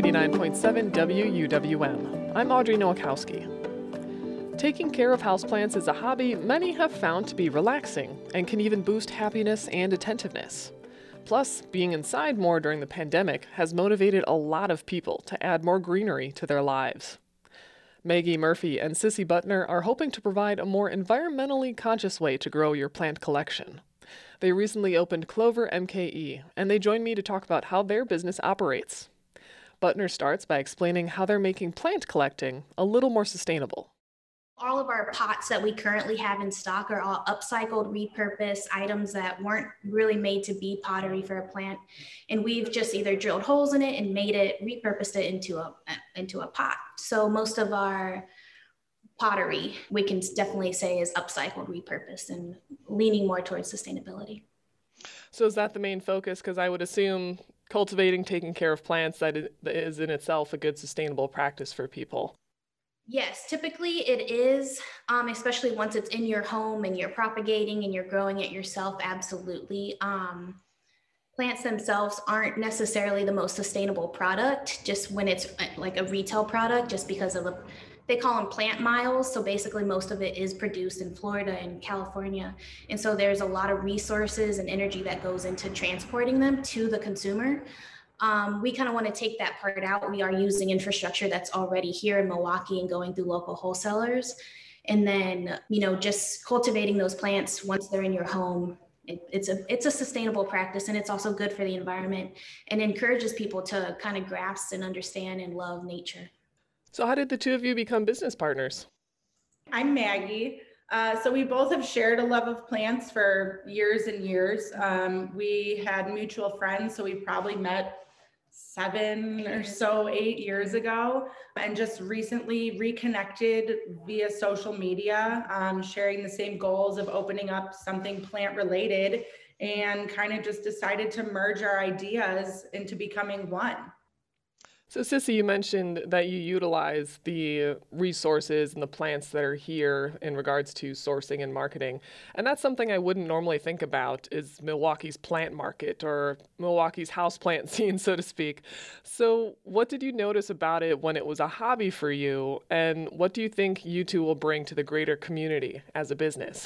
89.7 WUWM. I'm Audrey Nowakowski. Taking care of houseplants is a hobby many have found to be relaxing and can even boost happiness and attentiveness. Plus, being inside more during the pandemic has motivated a lot of people to add more greenery to their lives. Maggie Murphy and Sissy Butner are hoping to provide a more environmentally conscious way to grow your plant collection. They recently opened Clover MKE, and they joined me to talk about how their business operates. Butner starts by explaining how they're making plant collecting a little more sustainable. All of our pots that we currently have in stock are all upcycled, repurposed items that weren't really made to be pottery for a plant. And we've just either drilled holes in it and repurposed it into a pot. So most of our pottery, we can definitely say, is upcycled, repurposed, and leaning more towards sustainability. So is that the main focus? Because I would assume cultivating, taking care of plants, that is in itself a good sustainable practice for people. Yes, typically it is, especially once it's in your home and you're propagating and you're growing it yourself, absolutely. Plants themselves aren't necessarily the most sustainable product, just when it's like a retail product, just because of they call them plant miles. So basically most of it is produced in Florida and California. And so there's a lot of resources and energy that goes into transporting them to the consumer. We kind of want to take that part out. We are using infrastructure that's already here in Milwaukee and going through local wholesalers. And then, just cultivating those plants once they're in your home. It's a sustainable practice, and it's also good for the environment and encourages people to kind of grasp and understand and love nature. So how did the two of you become business partners? I'm Maggie. So we both have shared a love of plants for years and years. We had mutual friends, so we probably met 7 or so, 8 years ago, and just recently reconnected via social media, sharing the same goals of opening up something plant related, and kind of just decided to merge our ideas into becoming one. So Sissy, you mentioned that you utilize the resources and the plants that are here in regards to sourcing and marketing. And that's something I wouldn't normally think about, is Milwaukee's plant market or Milwaukee's houseplant scene, so to speak. So what did you notice about it when it was a hobby for you? And what do you think you two will bring to the greater community as a business?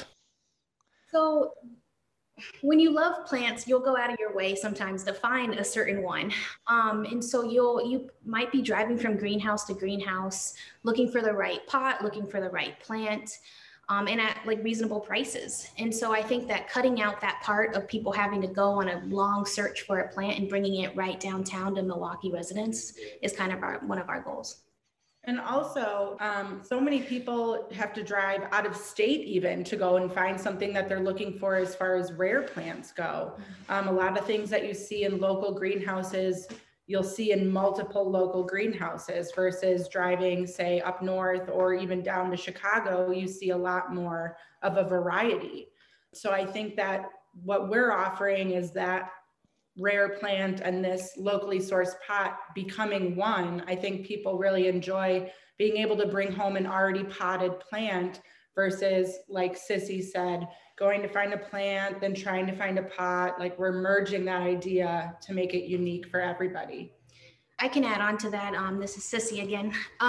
So when you love plants, you'll go out of your way sometimes to find a certain one. And so you might be driving from greenhouse to greenhouse, looking for the right pot, looking for the right plant, and at like reasonable prices. And so I think that cutting out that part of people having to go on a long search for a plant and bringing it right downtown to Milwaukee residents is kind of one of our goals. And also, so many people have to drive out of state even to go and find something that they're looking for as far as rare plants go. A lot of things that you see in local greenhouses, you'll see in multiple local greenhouses versus driving, say, up north or even down to Chicago, you see a lot more of a variety. So I think that what we're offering is that rare plant and this locally sourced pot becoming one. I think people really enjoy being able to bring home an already potted plant versus, like Sissy said, going to find a plant, then trying to find a pot. Like, we're merging that idea to make it unique for everybody. I can add on to that. This is Sissy again.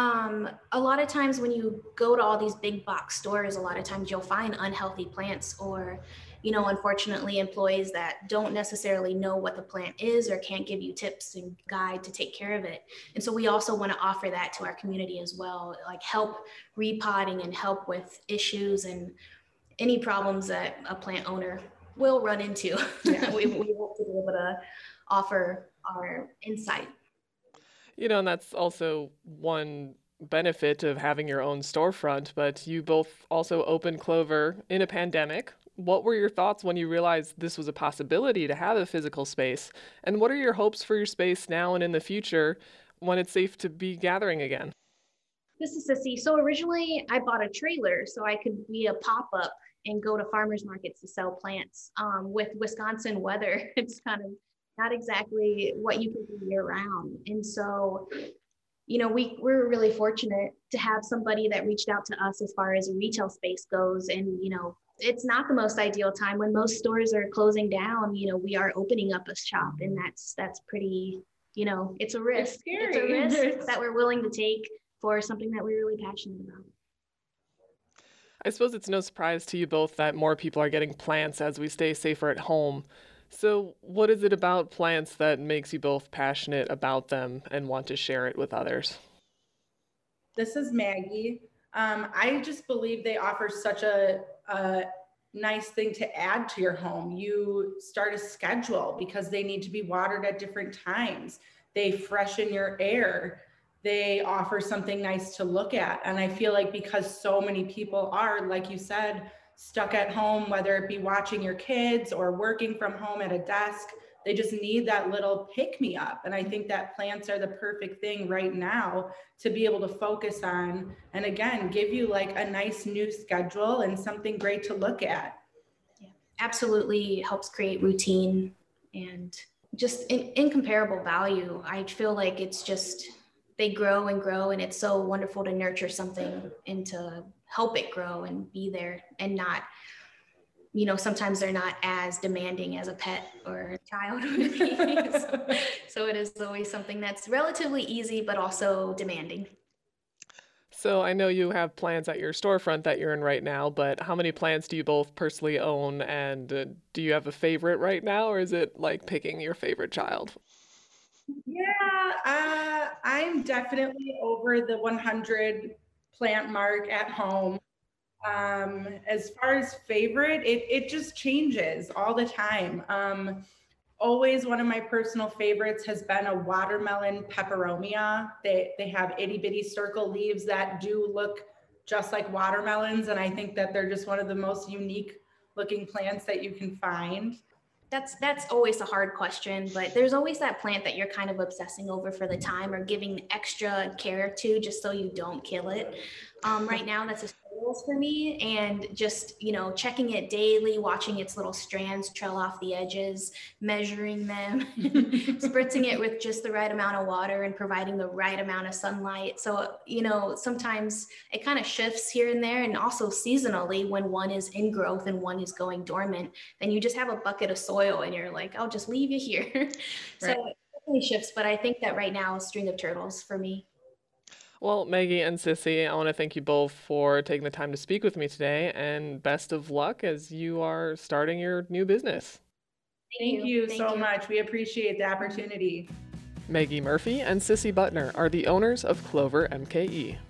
A lot of times when you go to all these big box stores, a lot of times you'll find unhealthy plants or unfortunately, employees that don't necessarily know what the plant is or can't give you tips and guide to take care of it. And so we also want to offer that to our community as well, like help repotting and help with issues and any problems that a plant owner will run into. Yeah. we hope to be able to offer our insight. And that's also one benefit of having your own storefront, but you both also opened Clover in a pandemic. What were your thoughts when you realized this was a possibility to have a physical space? And what are your hopes for your space now and in the future when it's safe to be gathering again? This is Sissy. So originally I bought a trailer so I could be a pop-up and go to farmers markets to sell plants. With Wisconsin weather, it's kind of not exactly what you can do year round. And so, we're really fortunate to have somebody that reached out to us as far as a retail space goes. And, it's not the most ideal time when most stores are closing down. We are opening up a shop, and that's pretty it's a risk. It's a risk that we're willing to take for something that we're really passionate about. I suppose it's no surprise to you both that more people are getting plants as we stay safer at home. So, what is it about plants that makes you both passionate about them and want to share it with others? This is Maggie. I just believe they offer such a nice thing to add to your home. You start a schedule because they need to be watered at different times. They freshen your air. They offer something nice to look at. And I feel like because so many people are, like you said, stuck at home, whether it be watching your kids or working from home at a desk, they just need that little pick me up. And I think that plants are the perfect thing right now to be able to focus on. And again, give you like a nice new schedule and something great to look at. Yeah, absolutely helps create routine and just incomparable value. I feel like it's just, they grow and grow, and it's so wonderful to nurture something and to help it grow and be there and not, sometimes they're not as demanding as a pet or a child would be. So it is always something that's relatively easy, but also demanding. So, I know you have plants at your storefront that you're in right now, but how many plants do you both personally own? And do you have a favorite right now, or is it like picking your favorite child? Yeah, I'm definitely over the 100 plant mark at home. As far as favorite, it just changes all the time. Always one of my personal favorites has been a watermelon peperomia. They have itty bitty circle leaves that do look just like watermelons, and I think that they're just one of the most unique looking plants that you can find. That's always a hard question, but there's always that plant that you're kind of obsessing over for the time or giving extra care to just so you don't kill it. Right now, that's a struggle for me, and just checking it daily, watching its little strands trail off the edges, measuring them, spritzing it with just the right amount of water and providing the right amount of sunlight. So sometimes it kind of shifts here and there, and also seasonally when one is in growth and one is going dormant, then you just have a bucket of soil and you're like, I'll just leave you here. So Right. it definitely shifts, but I think that right now is string of turtles for me. Well, Maggie and Sissy, I want to thank you both for taking the time to speak with me today, and best of luck as you are starting your new business. Thank you so much. We appreciate the opportunity. Maggie Murphy and Sissy Butner are the owners of Clover MKE.